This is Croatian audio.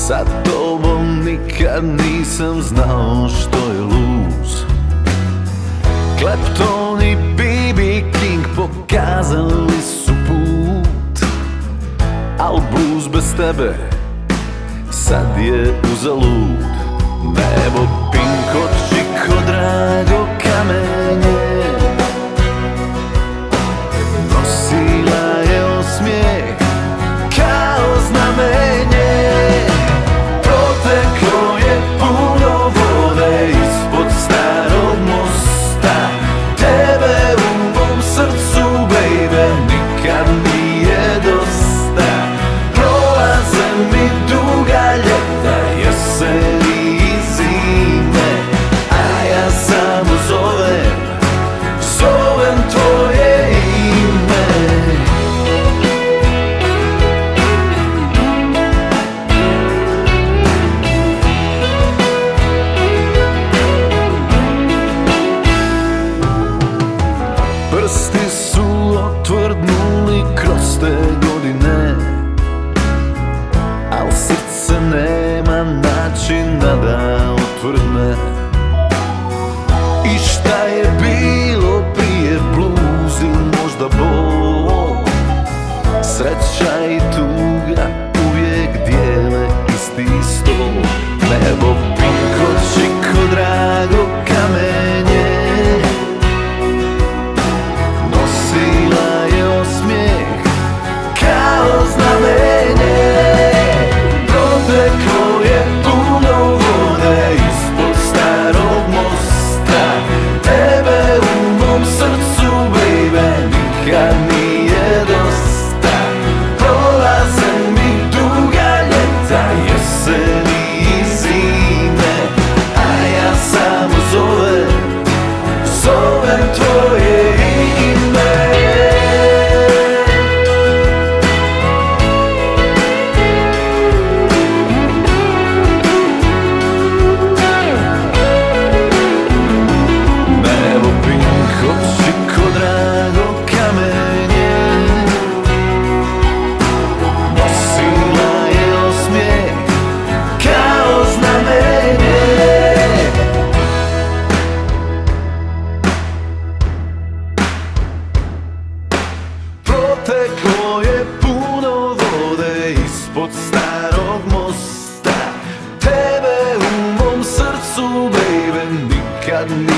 Sa tobom nikad nisam znao što je luz. Clapton i B.B. King pokazali su put, al blues bez tebe sad je uzalud. Nebo pinko, čiko, drago kamenje, nosila je osmijeh kao znamenje. Proteklo je puno vode ispod starog mosta, tebe u mom srcu, baby, nikad nije dosta. Prolaze mi duga ljeta, jeseni i zime, a ja samo zovem tvoje ime. Prsti su otvrdnuli kroz te godine, al srce nema načina da otvrdne. I šta je bilo prije, blues ili možda bol, sreća i tuga uvijek dijele isti stol. Nebo pinko, čiko, drago kamenje, nosila je osmijeh kao znamenje. Proteklo je puno vode ispod starog mosta, tebe u mom srcu, baby, nikad nije dosta. Prolaze mi duga ljeta, jeseni i zime, a ja samo zovem tvoje ime. Nebo pinko, čiko, drago kamenje, nosila je osmijeh kao znamenje. Proteklo je puno vode ispod starog mosta, tebe u mom srcu, baby, nikad nije